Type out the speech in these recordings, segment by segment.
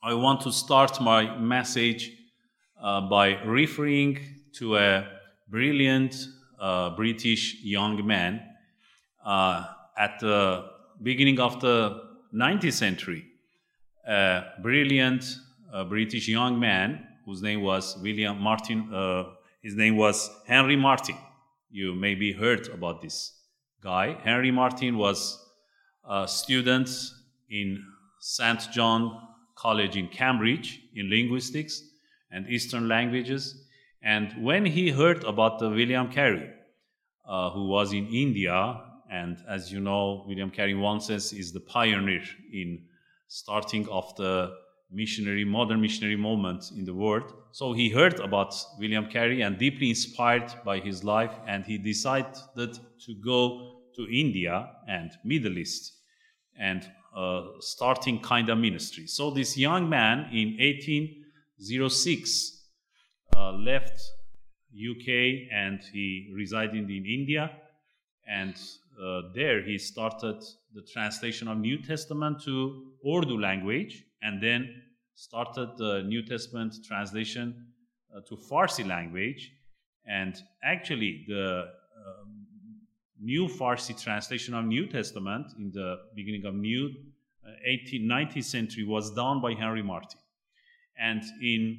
I want to start my message by referring to a brilliant British young man at the beginning of the 19th century. A brilliant British young man whose name was William Martin. His name was Henry Martin. You maybe heard about this guy. Henry Martin was a student in St. John College in Cambridge in linguistics and Eastern languages. And when he heard about the William Carey, who was in India, and as you know, William Carey, in one sense, is the pioneer in starting of the modern missionary movement in the world. So he heard about William Carey and deeply inspired by his life, and he decided to go to India and Middle East and starting kind of ministry. So this young man in 1806 left UK and he resided in India, and there he started the translation of New Testament to Urdu language, and then started the New Testament translation to Farsi language. And actually the new Farsi translation of New Testament in the beginning of 19th century was done by Henry Martin. And in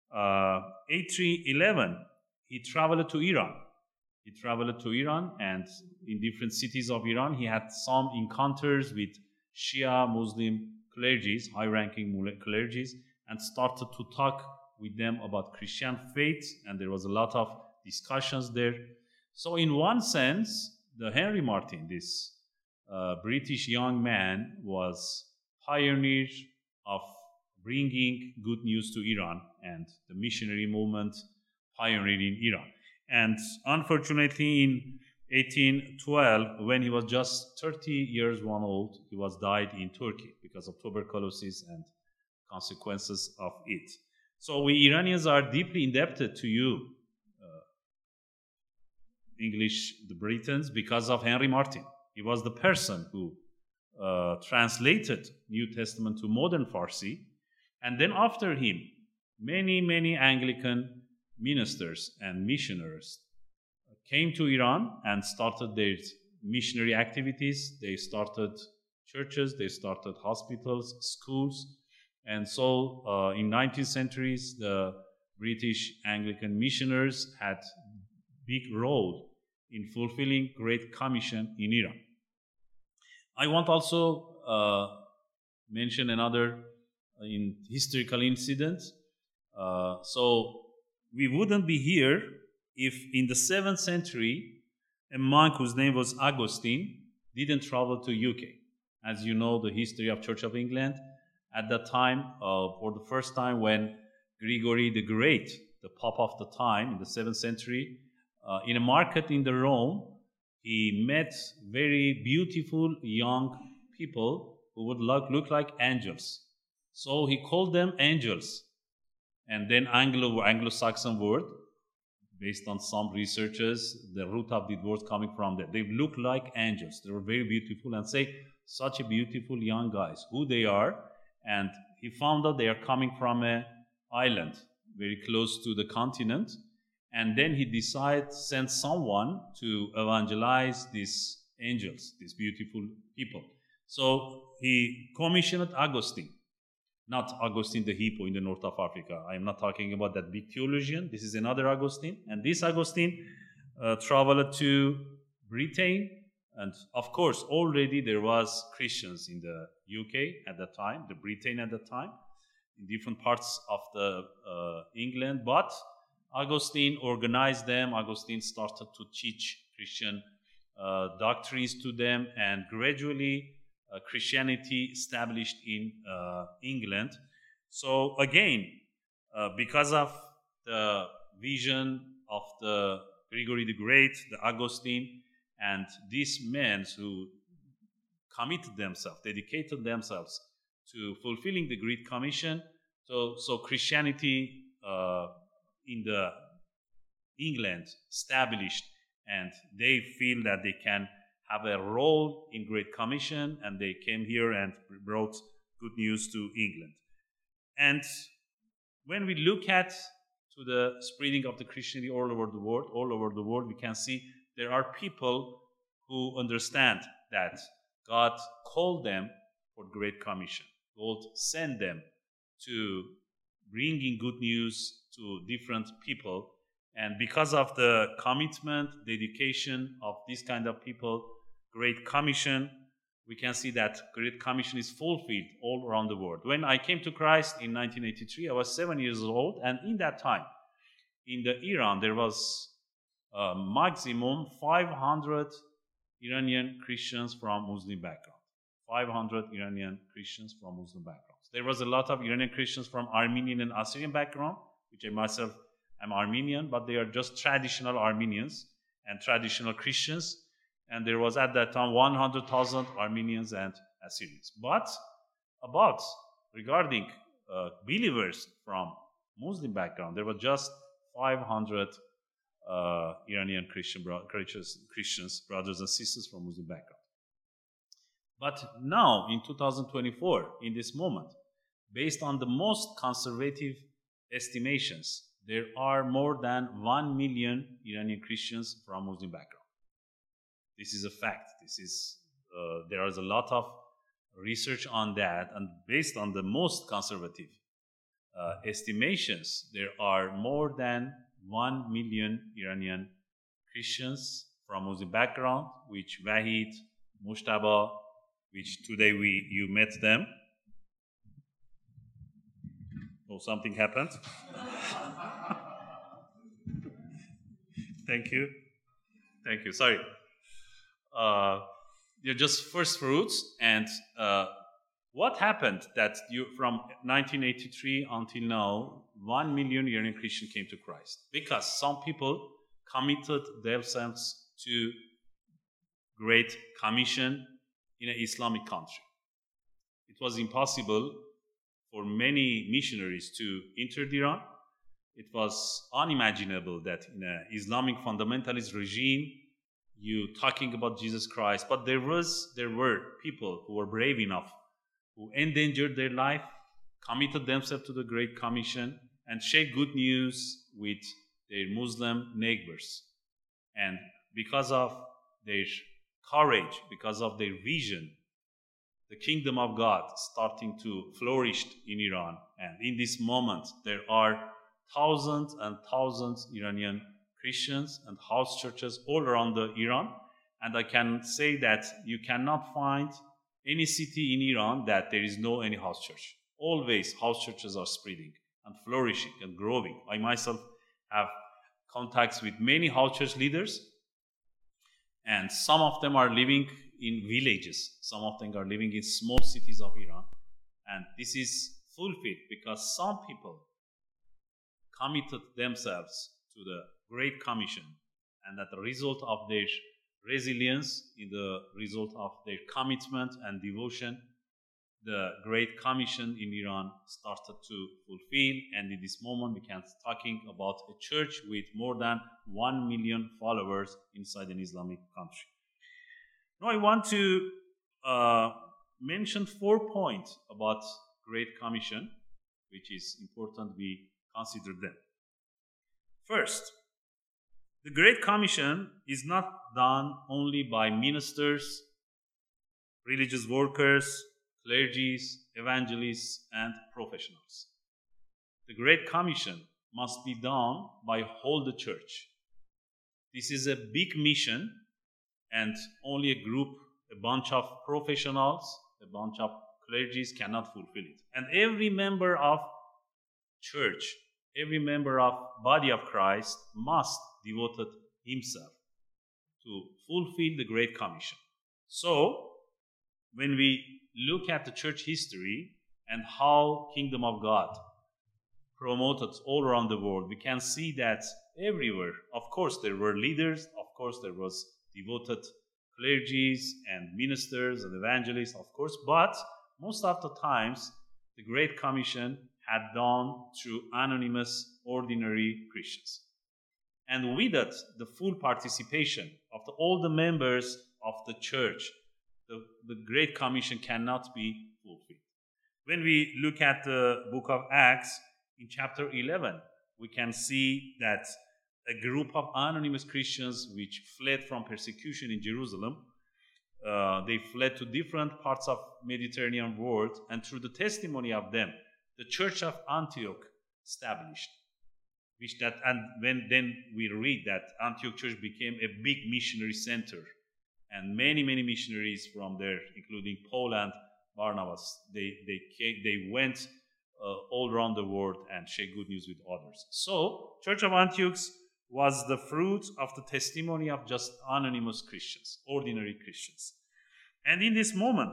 1811, he traveled to Iran. And in different cities of Iran, he had some encounters with Shia Muslim clergies, high-ranking clergies, and started to talk with them about Christian faith, and there was a lot of discussions there. So in one sense, the Henry Martin, this British young man, was pioneer of bringing good news to Iran and the missionary movement pioneered in Iran. And unfortunately, in 1812, when he was just 30 years old, he was died in Turkey because of tuberculosis and consequences of it. So we Iranians are deeply indebted to you, the Britons, because of Henry Martin. He was the person who translated New Testament to modern Farsi, and then after him, many Anglican ministers and missionaries came to Iran and started their missionary activities. They started churches, they started hospitals, schools, and so in 19th centuries, the British Anglican missionaries had big role in fulfilling Great Commission in Iran. I want also mention another historical incident. So we wouldn't be here if in the 7th century a monk whose name was Augustine didn't travel to UK. As you know, the history of Church of England, at that time, for the first time when Gregory the Great, the Pope of the time in the 7th century, in a market in the Rome, he met very beautiful young people who would look like angels. So he called them angels. And then Anglo-Saxon word, based on some researchers, the root of the word coming from there. They look like angels. They were very beautiful, and say, such a beautiful young guys, who they are. And he found out they are coming from an island very close to the continent. And then he decided to send someone to evangelize these angels, these beautiful people. So he commissioned Augustine. Not Augustine the Hippo in the north of Africa. I am not talking about that big theologian. This is another Augustine. And this Augustine traveled to Britain. And of course, already there was Christians in the UK at that time, the Britain at that time, in different parts of the England. But Augustine organized them. Augustine started to teach Christian doctrines to them, and gradually Christianity established in England. So again, because of the vision of the Gregory the Great, the Augustine, and these men who committed themselves, dedicated themselves to fulfilling the Great Commission, so Christianity in the England established, and they feel that they can have a role in Great Commission, and they came here and brought good news to England. And when we look at to the spreading of the Christianity all over the world, we can see there are people who understand that God called them for Great Commission. God sent them to bringing good news to different people. And because of the commitment, dedication of this kind of people, Great Commission, we can see that Great Commission is fulfilled all around the world. When I came to Christ in 1983, I was 7 years old, and in that time, in the Iran, there was a maximum 500 Iranian Christians from Muslim background. 500 Iranian Christians from Muslim backgrounds. There was a lot of Iranian Christians from Armenian and Assyrian background, which I myself am Armenian, but they are just traditional Armenians and traditional Christians. And there was at that time 100,000 Armenians and Assyrians. But regarding believers from Muslim background, there were just 500 Iranian Christians, brothers and sisters from Muslim background. But now, in 2024, in this moment, based on the most conservative estimations, there are more than 1 million Iranian Christians from Muslim background. This is a fact. There is a lot of research on that, and based on the most conservative estimations, there are more than 1 million Iranian Christians from Muslim background, which Wahid, Mushtaba, which today you met them. Oh, something happened. Thank you. Sorry. They're just first fruits. And what happened that from 1983 until now, 1 million Iranian Christians came to Christ? Because some people committed themselves to Great Commission in an Islamic country. It was impossible for many missionaries to enter Iran. It was unimaginable that in an Islamic fundamentalist regime, you talking about Jesus Christ, but there were people who were brave enough, who endangered their life, committed themselves to the Great Commission, and shared good news with their Muslim neighbors. And because of their courage, because of their vision, the kingdom of God starting to flourish in Iran. And in this moment, there are thousands and thousands Iranian Christians and house churches all around Iran. And I can say that you cannot find any city in Iran that there is no any house church. Always house churches are spreading and flourishing and growing. I myself have contacts with many house church leaders, and some of them are living in villages. Some of them are living in small cities of Iran. And this is fulfilled because some people committed themselves to the Great Commission, and that the result of their resilience, in the result of their commitment and devotion, the Great Commission in Iran started to fulfill. And in this moment, we can talking about a church with more than 1 million followers inside an Islamic country. Now, I want to mention 4 points about Great Commission, which is important we consider them. First, the Great Commission is not done only by ministers, religious workers, clergies, evangelists, and professionals. The Great Commission must be done by whole the church. This is a big mission, and only a bunch of professionals, a bunch of clergies cannot fulfill it. And every member of church, every member of body of Christ must devote himself to fulfill the Great Commission. So, when we look at the church history and how Kingdom of God promoted all around the world, we can see that everywhere, of course, there were leaders, of course, there was devoted clergies and ministers and evangelists, of course, but most of the times, the Great Commission had done through anonymous, ordinary Christians. And without the full participation of all the members of the church, the Great Commission cannot be fulfilled. When we look at the book of Acts, in chapter 11, we can see that a group of anonymous Christians which fled from persecution in Jerusalem, they fled to different parts of Mediterranean world, and through the testimony of them, the church of Antioch established. Then we read that Antioch church became a big missionary center, and many missionaries from there, including Paul and Barnabas, they went all around the world and shared good news with others. So, Church of Antioch was the fruit of the testimony of just anonymous Christians, ordinary Christians. And in this moment,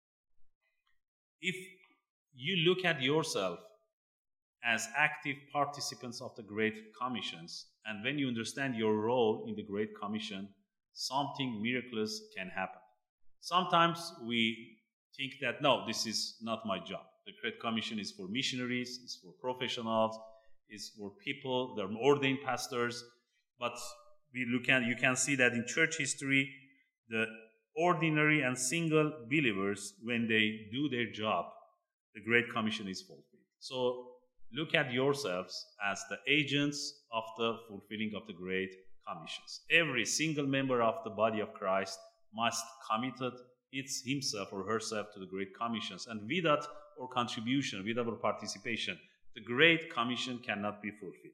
if you look at yourself as active participants of the Great Commissions, and when you understand your role in the Great Commission, something miraculous can happen. Sometimes we think that, no, this is not my job. The Great Commission is for missionaries, it's for professionals, it's for people, they're ordained pastors. But you can see that in church history, the ordinary and single believers, when they do their job, the Great Commission is fulfilled. So look at yourselves as the agents of the fulfilling of the Great Commissions. Every single member of the body of Christ must commit himself or herself to the Great Commissions. And without our contribution, without our participation, the Great Commission cannot be fulfilled.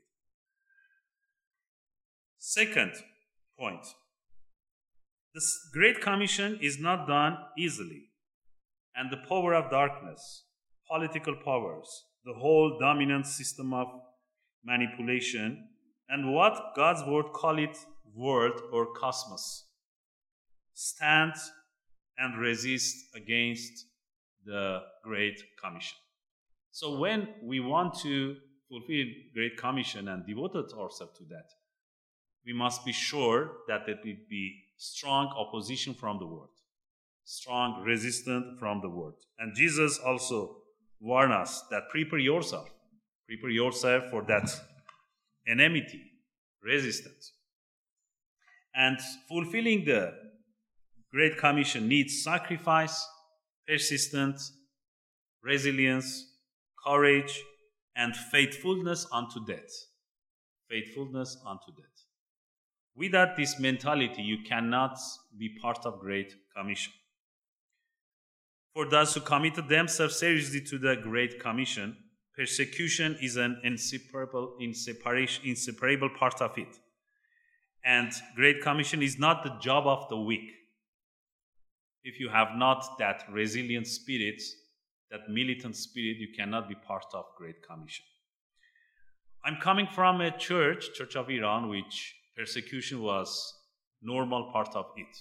Second point. This Great Commission is not done easily. And the power of darkness, political powers, the whole dominant system of manipulation, and what God's word call it, world or cosmos, stand and resist against the Great Commission. So when we want to fulfill Great Commission and devote ourselves to that, we must be sure that there will be strong opposition from the world, strong resistance from the world. And Jesus also warned us that prepare yourself for that enmity, resistance. And fulfilling the Great Commission needs sacrifice, persistence, resilience, courage, and faithfulness unto death. Faithfulness unto death. Without this mentality, you cannot be part of Great Commission. For those who committed themselves seriously to the Great Commission, persecution is an inseparable part of it. And Great Commission is not the job of the weak. If you have not that resilient spirit, that militant spirit, you cannot be part of Great Commission. I'm coming from a Church of Iran, which persecution was normal part of it.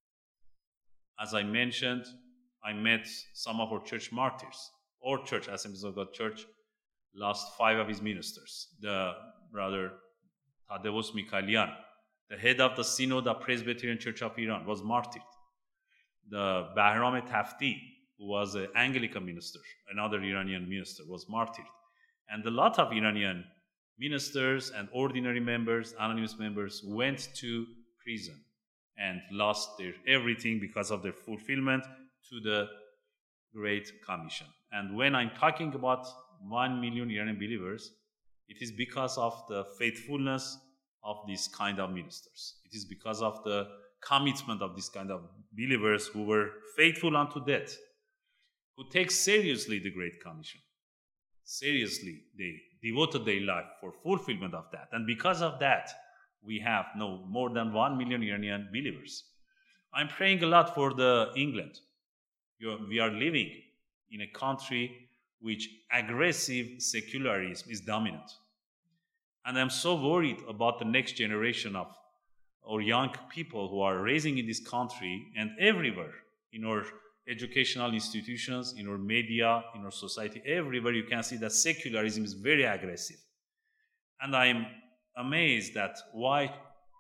As I mentioned, I met some of our church martyrs. Our church, Assemblies of God Church, lost 5 of his ministers. The brother Tadeusz Mikhailian, the head of the Synod of Presbyterian Church of Iran, was martyred. The Bahram Tafti, who was an Anglican minister, another Iranian minister, was martyred. And a lot of Iranian ministers and ordinary members, anonymous members, went to prison and lost their everything because of their fulfillment to the Great Commission. And when I'm talking about 1 million Iranian believers, it is because of the faithfulness of these kind of ministers. It is because of the commitment of this kind of believers who were faithful unto death, who take seriously the Great Commission. Seriously, they devoted their life for fulfillment of that. And because of that, we have no more than 1 million Iranian believers. I'm praying a lot for England. We are living in a country which aggressive secularism is dominant. And I'm so worried about the next generation of our young people who are raising in this country and everywhere in our educational institutions, in our media, in our society, everywhere you can see that secularism is very aggressive. And I'm amazed at why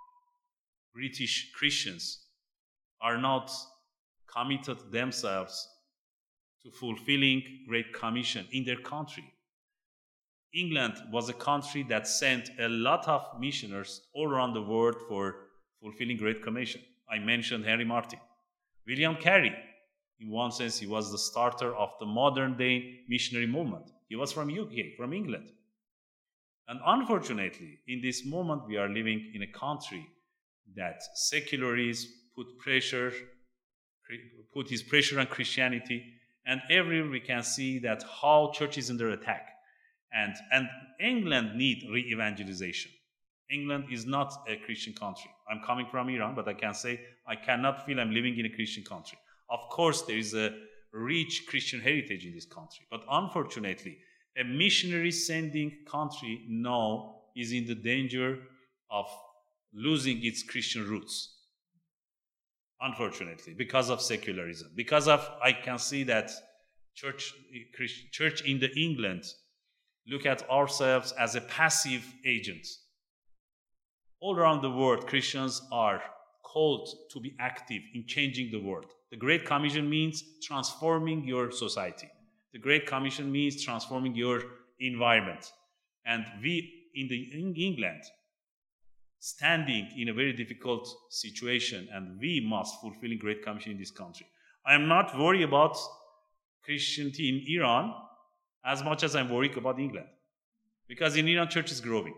British Christians are not committed themselves to fulfilling Great Commission in their country. England was a country that sent a lot of missionaries all around the world for fulfilling Great Commission. I mentioned Henry Martyn. William Carey In one sense, he was the starter of the modern-day missionary movement. He was from UK, from England. And unfortunately, in this moment, we are living in a country that secularism put his pressure on Christianity, and everywhere we can see that how church is under attack. And England need re-evangelization. England is not a Christian country. I'm coming from Iran, but I can say I cannot feel I'm living in a Christian country. Of course, there is a rich Christian heritage in this country, but unfortunately, a missionary sending country now is in the danger of losing its Christian roots. Unfortunately, because of secularism, I can see that church in the England look at ourselves as a passive agent. All around the world, Christians are called to be active in changing the world. The Great Commission means transforming your society. The Great Commission means transforming your environment. And we in England, standing in a very difficult situation, and we must fulfill the Great Commission in this country. I am not worried about Christianity in Iran as much as I'm worried about England. Because in Iran, church is growing.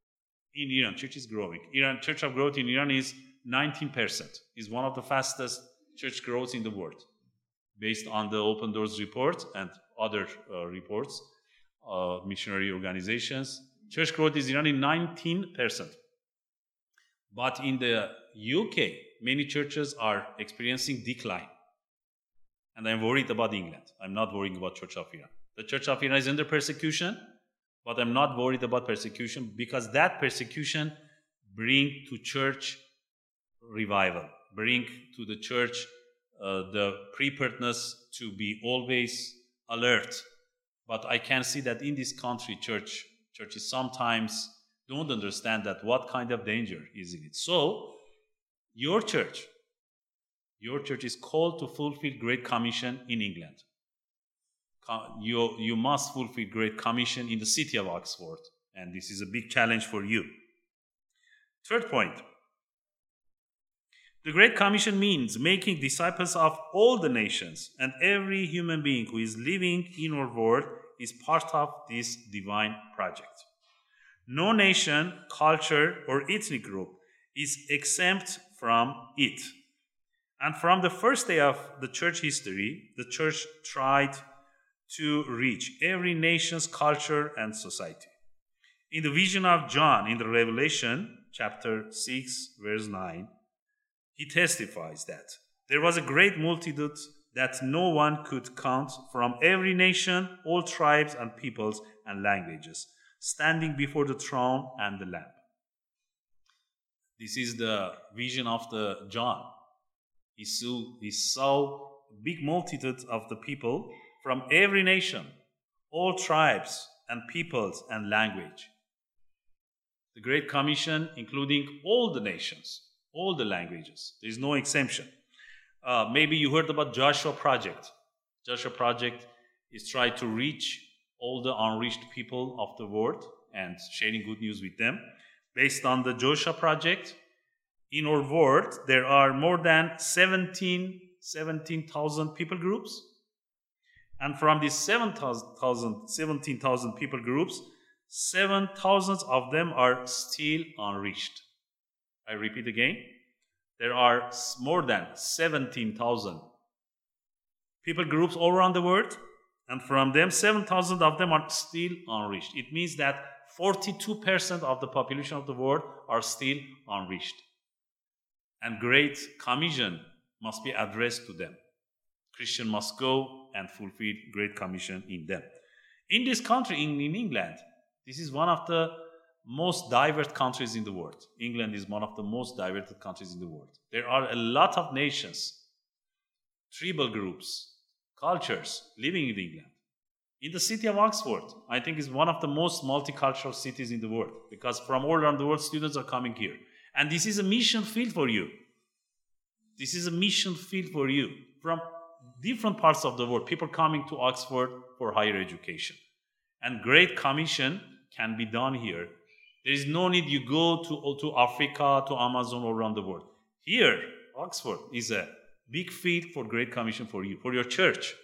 Iran church of growth in Iran is 19%. Is one of the fastest church growth in the world, based on the Open Doors report and other reports, missionary organizations. Church growth is Iran in 19%. But in the UK, many churches are experiencing decline. And I'm worried about England. I'm not worried about Church of Iran. The Church of Iran is under persecution, but I'm not worried about persecution because that persecution brings to church revival, bring to the church the preparedness to be always alert. But I can see that in this country, churches sometimes don't understand that what kind of danger is in it. So, your church is called to fulfill Great Commission in England. You must fulfill Great Commission in the city of Oxford, and this is a big challenge for you. Third point. The Great Commission means making disciples of all the nations, and every human being who is living in our world is part of this divine project. No nation, culture, or ethnic group is exempt from it. And from the first day of the church history, the church tried to reach every nation's culture and society. In the vision of John in the Revelation, chapter 6, verse 9, he testifies that there was a great multitude that no one could count from every nation, all tribes and peoples and languages, standing before the throne and the Lamb. This is the vision of the John. He saw a big multitude of the people from every nation, all tribes and peoples and language. The Great Commission, including all the nations, all the languages. There is no exemption. Maybe you heard about Joshua Project. Joshua Project is trying to reach all the unreached people of the world and sharing good news with them. Based on the Joshua Project, in our world, there are more than 17,000 people groups. And from these 17,000 people groups, 7,000 of them are still unreached. I repeat again, there are more than 17,000 people groups all around the world, and from them, 7,000 of them are still unreached. It means that 42% of the population of the world are still unreached. And Great Commission must be addressed to them. Christians must go and fulfill Great Commission in them. In this country, in England, this is one of the most diverse countries in the world. England is one of the most diverse countries in the world. There are a lot of nations, tribal groups, cultures living in England. In the city of Oxford, I think is one of the most multicultural cities in the world because from all around the world, students are coming here. And this is a mission field for you. This is a mission field for you. From different parts of the world, people coming to Oxford for higher education. And Great Commission can be done here. There is no need you go to Africa, to Amazon, all around the world. Here, Oxford is a big field for Great Commission for you, for your church.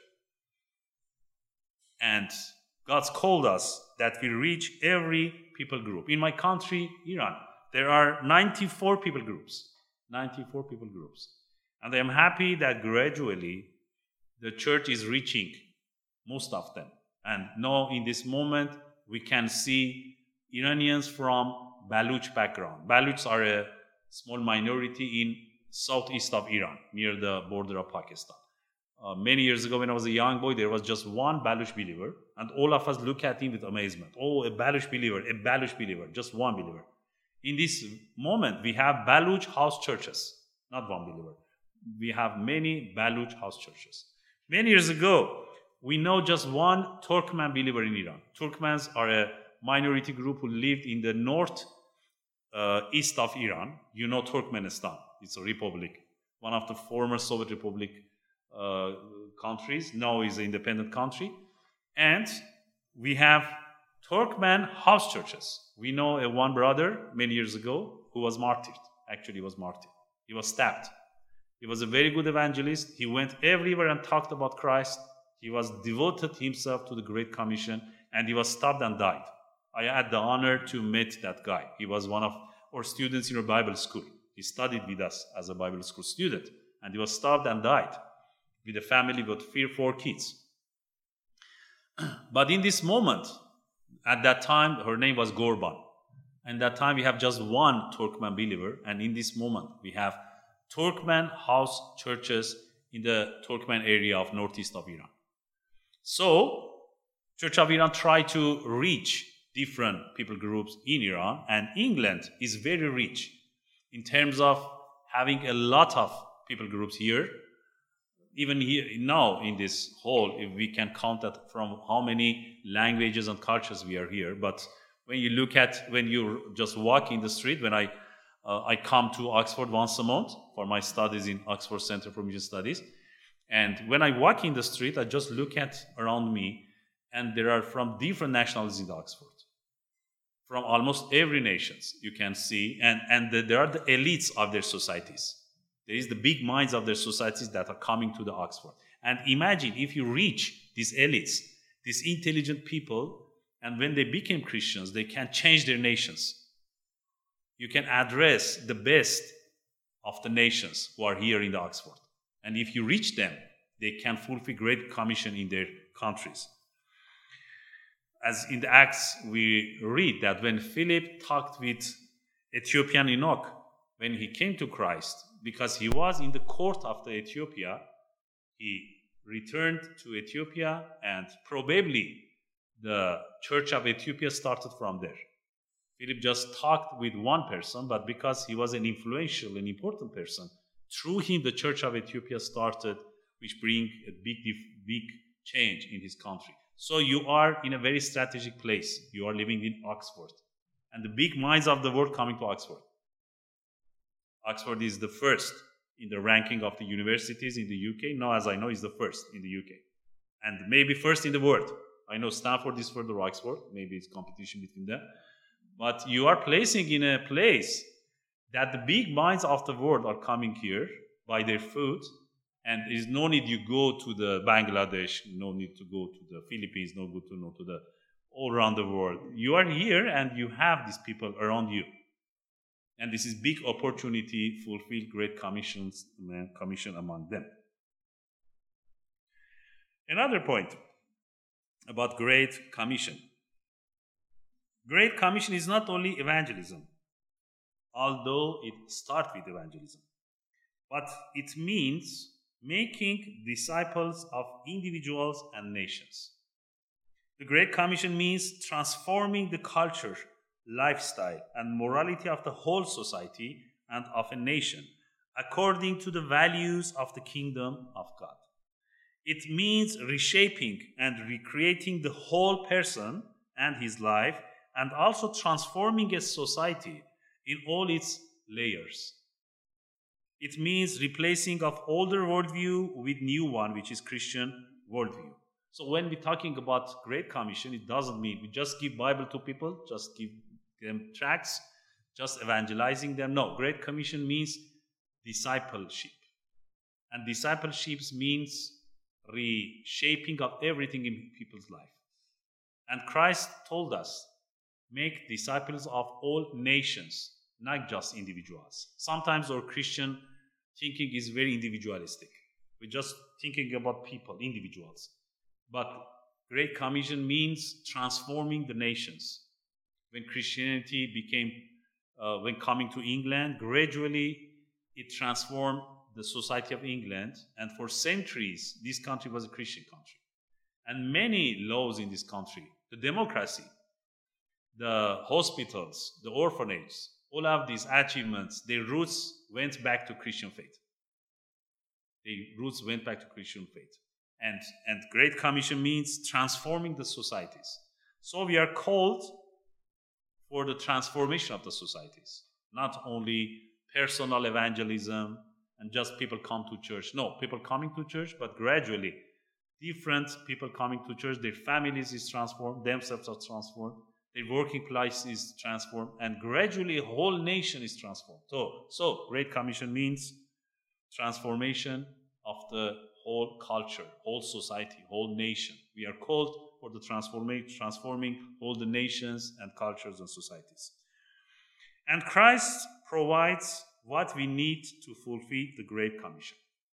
And God's called us that we reach every people group. In my country, Iran, there are 94 people groups. 94 people groups. And I am happy that gradually the church is reaching most of them. And now in this moment, we can see Iranians from Baluch background. Baluchs are a small minority in southeast of Iran, near the border of Pakistan. Many years ago, when I was a young boy, there was just one Baluch believer, and all of us look at him with amazement. Oh, a Baluch believer, just one believer. In this moment, we have Baluch house churches, not one believer. We have many Baluch house churches. Many years ago, we know just one Turkmen believer in Iran. Turkmens are a minority group who lived in the north east of Iran. You know Turkmenistan. It's a republic, one of the former Soviet Republic countries. Now is an independent country. And we have Turkmen house churches. We know one brother many years ago who was martyred. Actually, he was martyred. He was stabbed. He was a very good evangelist. He went everywhere and talked about Christ. He was devoted himself to the Great Commission, and he was stabbed and died. I had the honor to meet that guy. He was one of our students in our Bible school. He studied with us as a Bible school student, and he was stabbed and died with a family with 4 kids. But in this moment, at that time, her name was Gorban. And that time, we have just one Turkmen believer, and in this moment, we have Turkmen house churches in the Turkmen area of northeast of Iran. So, Church of Iran tried to reach different people groups in Iran, and England is very rich in terms of having a lot of people groups here. Even here now in this hall, if we can count that from how many languages and cultures we are here. But when you just walk in the street, when I come to Oxford once a month for my studies in Oxford Center for Mission Studies, and when I walk in the street, I just look at around me, and there are from different nationalities in Oxford, from almost every nation you can see, and there are the elites of their societies. There is the big minds of their societies that are coming to the Oxford. And imagine if you reach these elites, these intelligent people, and when they became Christians, they can change their nations. You can address the best of the nations who are here in the Oxford. And if you reach them, they can fulfill Great Commission in their countries. As in the Acts, we read that when Philip talked with Ethiopian eunuch, when he came to Christ, because he was in the court of the Ethiopia, he returned to Ethiopia, and probably the Church of Ethiopia started from there. Philip just talked with one person, but because he was an influential and important person, through him the Church of Ethiopia started, which bring a big change in his country. So you are in a very strategic place. You are living in Oxford. And the big minds of the world coming to Oxford. Oxford is the first in the ranking of the universities in the UK. Now, as I know, is the first in the UK. And maybe first in the world. I know Stanford is further Oxford. Maybe it's competition between them. But you are placing in a place that the big minds of the world are coming here by their food. And there is no need you go to the Bangladesh, no need to go to the Philippines, no good to go to the all around the world. You are here and you have these people around you. And this is big opportunity to fulfill Great Commission among them. Another point about Great Commission. Great Commission is not only evangelism, although it starts with evangelism, but it means making disciples of individuals and nations. The Great Commission means transforming the culture, lifestyle, and morality of the whole society and of a nation according to the values of the kingdom of God. It means reshaping and recreating the whole person and his life, and also transforming a society in all its layers. It means replacing of older worldview with new one, which is Christian worldview. So when we're talking about Great Commission, it doesn't mean we just give Bible to people, just give them tracts, just evangelizing them. No, Great Commission means discipleship. And discipleship means reshaping of everything in people's life. And Christ told us, make disciples of all nations, not just individuals. Sometimes our Christian thinking is very individualistic. We're just thinking about people, individuals. But Great Commission means transforming the nations. When Christianity became, when coming to England, gradually it transformed the society of England. And for centuries, this country was a Christian country. And many laws in this country, the democracy, the hospitals, the orphanages, all of these achievements, their roots went back to Christian faith. And Great Commission means transforming the societies. So we are called for the transformation of the societies, not only personal evangelism and just people come to church. No, people coming to church, but gradually different people coming to church, their families is transformed, themselves are transformed, their working place is transformed, and gradually a whole nation is transformed. So Great Commission means transformation of the whole culture, whole society, whole nation. We are called for the transforming all the nations and cultures and societies. And Christ provides what we need to fulfill the Great Commission.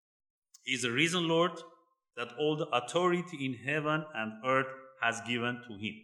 He is the risen Lord that all the authority in heaven and earth has given to him.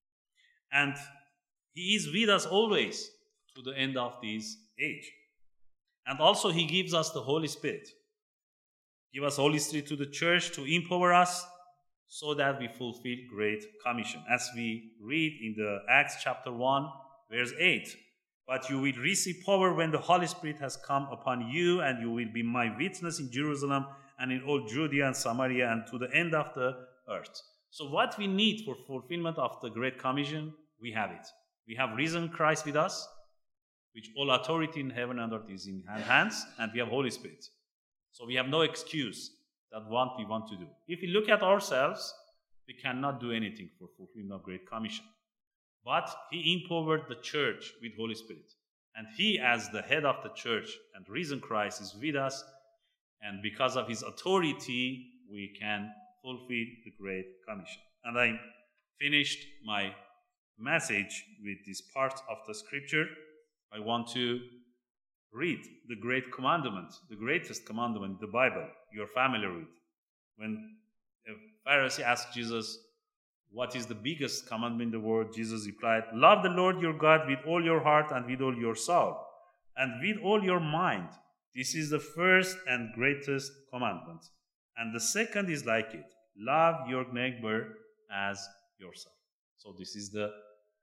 And he is with us always to the end of this age. And also he gives us the Holy Spirit. Give us Holy Spirit to the church to empower us so that we fulfill Great Commission. As we read in the Acts chapter 1, verse 8, but you will receive power when the Holy Spirit has come upon you, and you will be my witness in Jerusalem and in all Judea and Samaria and to the end of the earth. So what we need for fulfillment of the Great Commission, we have it. We have risen Christ with us, which all authority in heaven and earth is in hands, and we have Holy Spirit. So we have no excuse that what we want to do. If we look at ourselves, we cannot do anything for fulfillment of Great Commission. But he empowered the church with Holy Spirit. And he, as the head of the church and risen Christ, is with us. And because of his authority, we can fulfill the Great Commission. And I finished my message with this part of the scripture. I want to read the great commandment, the greatest commandment in the Bible, you're familiar with. When a Pharisee asked Jesus, what is the biggest commandment in the world? Jesus replied, love the Lord your God with all your heart and with all your soul and with all your mind. This is the first and greatest commandment. And the second is like it. Love your neighbor as yourself. So this is the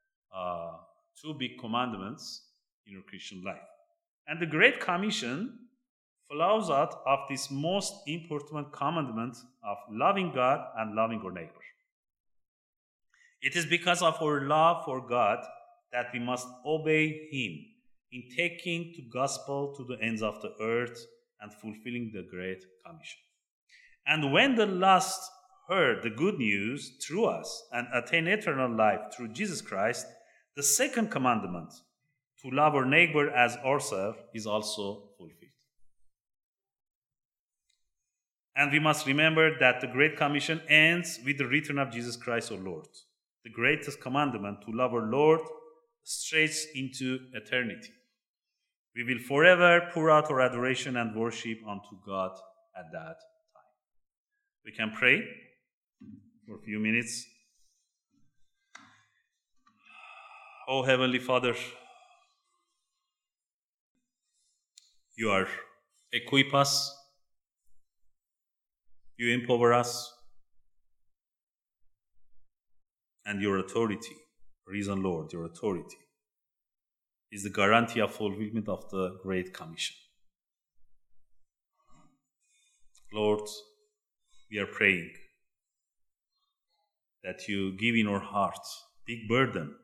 two big commandments in your Christian life. And the Great Commission flows out of this most important commandment of loving God and loving our neighbor. It is because of our love for God that we must obey him in taking the gospel to the ends of the earth and fulfilling the Great Commission. And when the lost heard the good news through us and attain eternal life through Jesus Christ, the second commandment, to love our neighbor as ourselves, is also fulfilled. And we must remember that the Great Commission ends with the return of Jesus Christ our Lord. The greatest commandment, to love our Lord, stretches into eternity. We will forever pour out our adoration and worship unto God at that time. We can pray for a few minutes. Oh, Heavenly Father, you are equip us, you empower us, and your authority, risen Lord, your authority is the guarantee of fulfillment of the Great Commission. Lord, we are praying that you give in our hearts big burden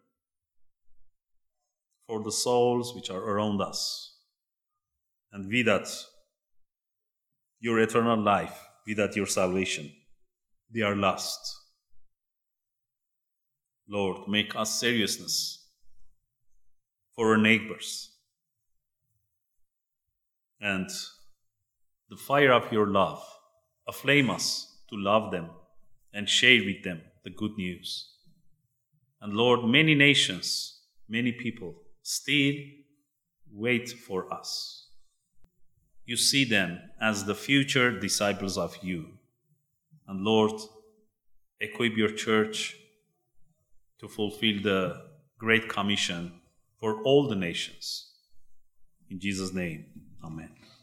for the souls which are around us, and without your eternal life, without your salvation, they are lost. Lord, make us seriousness for our neighbors. And the fire of your love, aflame us to love them and share with them the good news. And Lord, many nations, many people still wait for us. You see them as the future disciples of you. And Lord, equip your church to fulfill the Great Commission for all the nations. In Jesus' name, amen.